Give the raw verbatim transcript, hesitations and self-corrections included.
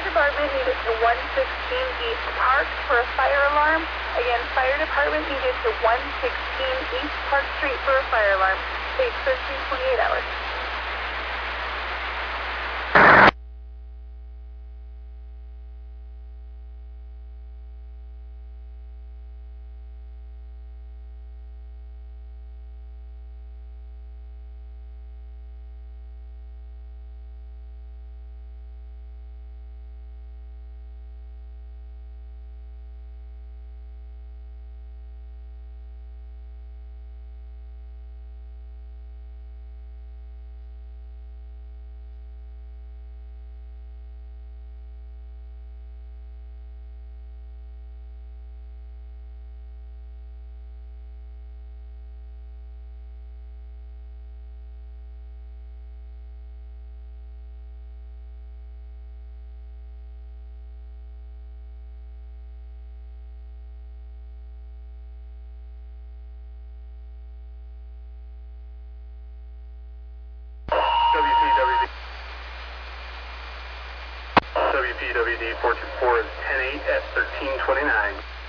department needed to one sixteen East Park for a fire alarm. Again, fire department needed to one sixteen East Park Street for a fire alarm. Takes thirteen twenty-eight hours. W P W D four two four is ten eight at thirteen twenty-nine.